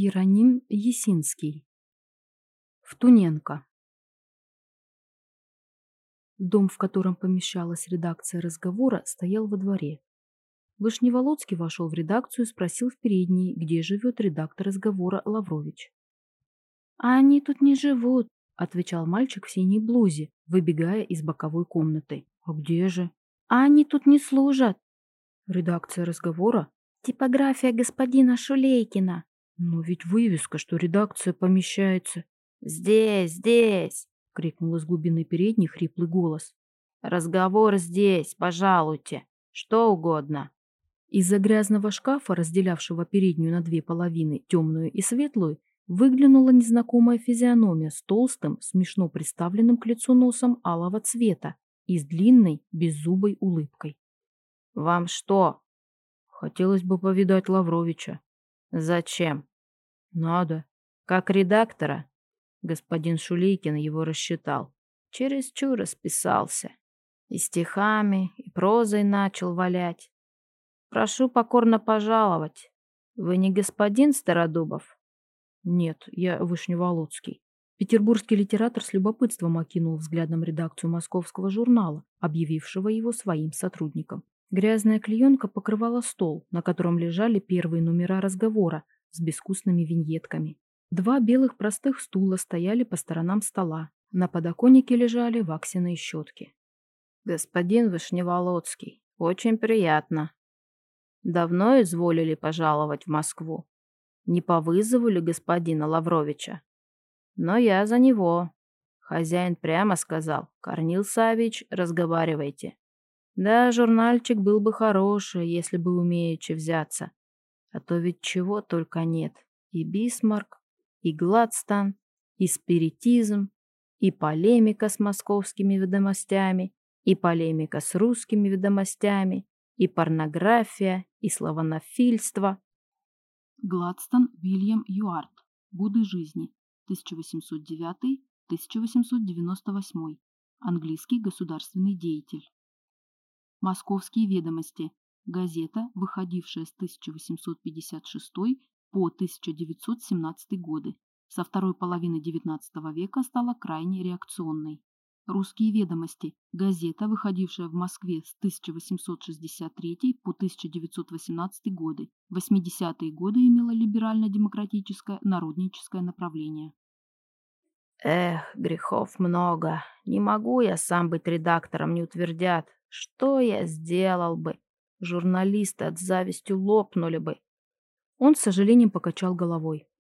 Иероним Есинский. Втуненко. Дом, в котором помещалась редакция «Разговора», стоял во дворе. Вышневолодский вошел в редакцию и спросил в передней, где живет редактор «Разговора» Лаврович. «А они тут не живут», — отвечал мальчик в синей блузе, выбегая из боковой комнаты. «А где же?» «А они тут не служат». «Редакция «Разговора»?» «Типография господина Шулейкина». «Но ведь вывеска, что редакция помещается...» «Здесь!» — крикнул из глубины передней хриплый голос. «Разговор здесь, пожалуйте, что угодно». Из-за грязного шкафа, разделявшего переднюю на две половины, темную и светлую, выглянула незнакомая физиономия с толстым, смешно приставленным к лицу носом алого цвета и с длинной, беззубой улыбкой. «Вам что?» «Хотелось бы повидать Лавровича». «Зачем?» «Надо». «Как редактора?» Господин Шулейкин его рассчитал. Чересчур расписался. И стихами, и прозой начал валять. «Прошу покорно пожаловать. Вы не господин Стародубов?» «Нет, я Вышневолодский». Петербургский литератор с любопытством окинул взглядом редакцию московского журнала, объявившего его своим сотрудником. Грязная клеенка покрывала стол, на котором лежали первые номера «Разговора» с безвкусными виньетками. Два белых простых стула стояли по сторонам стола. На подоконнике лежали ваксиные щетки. «Господин Вышневолодский, очень приятно. Давно изволили пожаловать в Москву? Не по вызову ли господина Лавровича? Но я за него. Хозяин прямо сказал: Корнил Савич, разговаривайте. Да, журнальчик был бы хороший, если бы умеючи взяться. А то ведь чего только нет. И Бисмарк, и Гладстон, и спиритизм, и полемика с московскими ведомостями, и полемика с русскими ведомостями, и порнография, и славянофильство». Гладстон Вильям Юарт. Годы жизни. 1809-1898. Английский государственный деятель. Московские ведомости. Газета, выходившая с 1856 по 1917 годы. Со второй половины XIX века стала крайне реакционной. Русские ведомости. Газета, выходившая в Москве с 1863 по 1918 годы. В 80-е годы имела либерально-демократическое народническое направление. Эх, грехов много. Не могу я сам быть редактором, не утвердят. Что я сделал бы? Журналисты от зависти лопнули бы. Он с сожалением покачал головой.